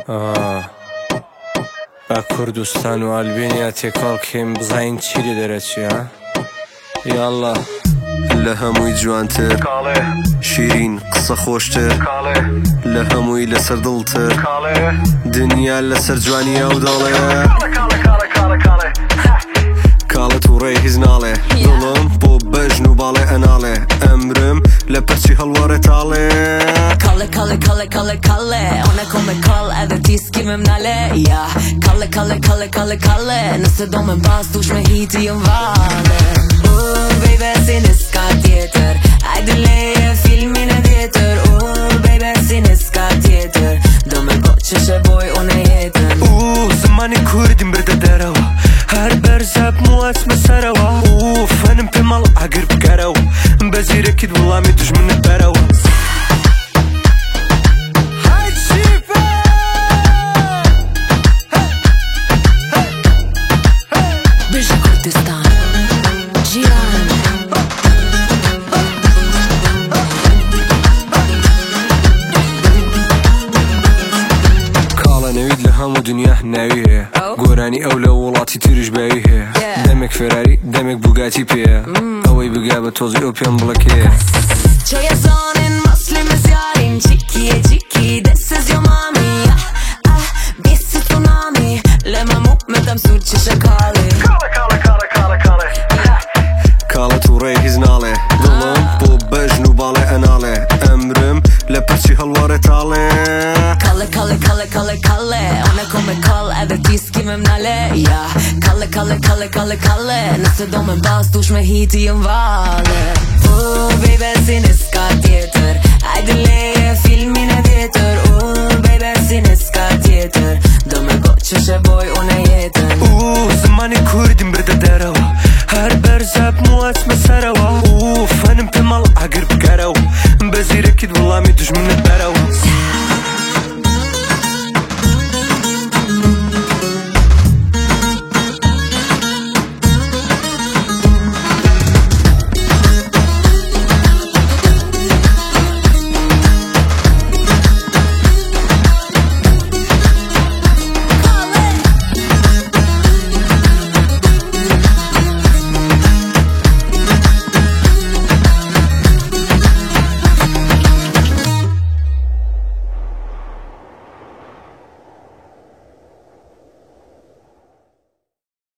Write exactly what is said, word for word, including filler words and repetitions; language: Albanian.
بە کوردستان و ئەلبێنیا تێکەڵکێم بزین چی لێ دەرەچیە یاڵڵا لە هەمووی جوانتر شیرین قسە خۆشتر لە هەمووی لەسەر دڵتر دنیا لەسەر جوانیە و دەڵێ کاڵت و ڕێ هیچ ناڵێ دڵم بۆ بەژن و باڵێ ئەناڵێ ئەمرم لە پەرچی هەڵوەڕێ تاڵێ Kalle, kalle, kalle, kalle, kalle Hon är kommer kall, är det tiski med mnalle Ja, kalle, kalle, kalle, kalle, kalle Nëse do me mba s'dush me hiti jëm vale Oh, baby, si niska tjetër Ajde leje filmin e vjetër Oh, baby, si niska tjetër Do me bo që shëboj unë e jetën Uh, zëmani kurdin bërë dërëva Her berzep muac me sërëva Uh, fënëm për mal agër për gërëva Mbezire kitë vëllami dëshmën e bërëva هەموو دنیا ناوی هەیە گۆرانی ئەو لە وڵاتی تریش باوی هەیە دەمێک فێراری دەمێک بوگاتی پێیە ئەوەی بگا بە تۆزی ئەو پێم بڵەکەیە Çoja zonin muslime zjarin Qiki e qiki, this is your mommy Ah, ah, bisi tsunami Lema mu me të mësur që shë kalli Kalle, kalle, kalle, kalle, kalle Kalle tu rej hiznale Dëllëm po bëjnë u bale enale Emrëm le përqi halvare tale Kalle, kalle, kalle, kalle, kalle One komme kall edhe ti s'ki me mnale Ja, kalle, kalle, kalle, kalle, kalle Nëse do me bas dush me hiti jëm vale Oh, baby, si niska tjetër Ajde leje filmin e vjetër Oh, baby, si niska tjetër Do me go që shëboj unë e jetën Uh, zëmani kurdin bërë dërëva Her berzep muac me sërëva Uh, fënëm për mal agër për gërëva Mbezire kitë vëllami dëshmën e bërëva